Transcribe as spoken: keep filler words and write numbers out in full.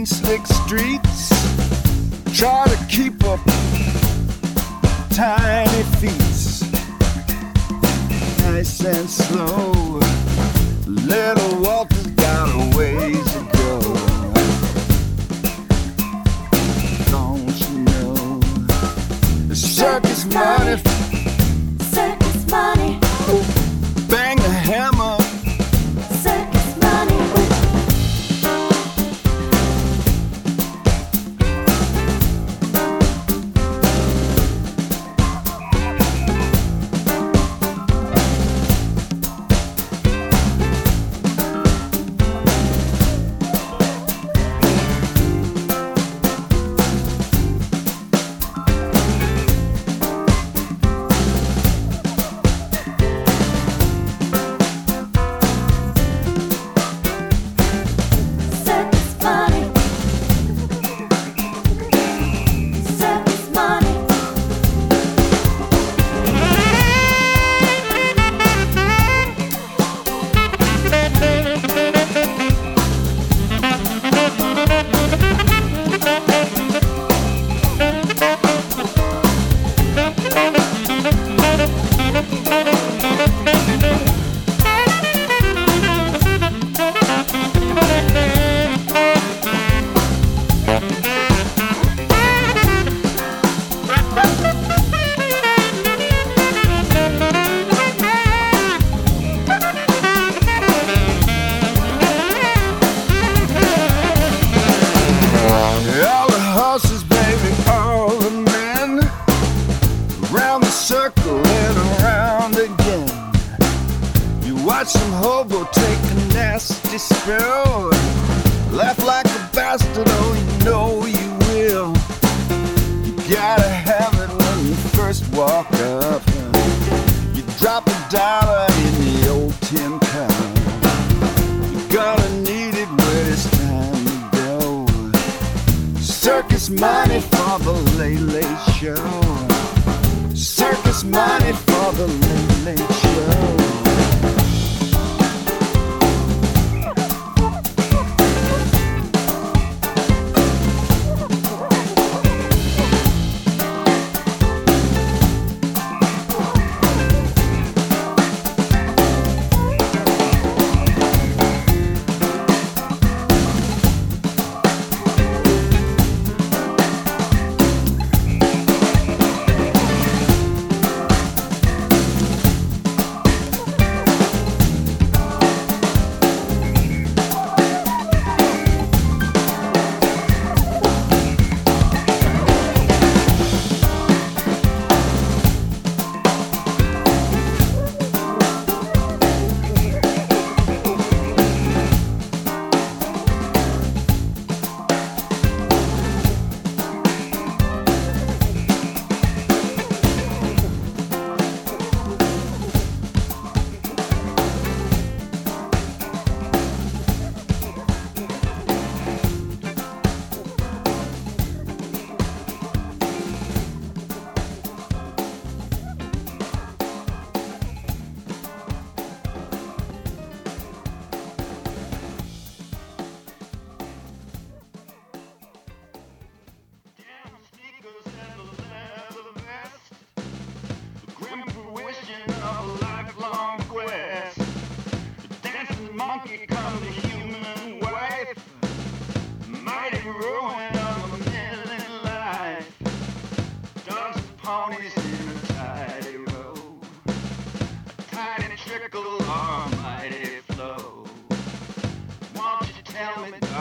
clean, slick streets. Try to keep up tiny feet, nice and slow. Little Walter's got a ways to go. Don't you know the circus money, circus money, bang the hammer, circus money. Circling around again. You watch some hobo take a nasty spill, laugh like a bastard, oh you know you will. You gotta have it when you first walk up. You drop a dollar in the old tin can. You're gonna need it when it's time to go. Circus money for the Late Late Show. Circus money for the Late Late Show. Monkey come to human wife, mighty ruin of a million life. Dogs and ponies in a tidy road, a tiny trickle or a mighty flow. Won't you tell me?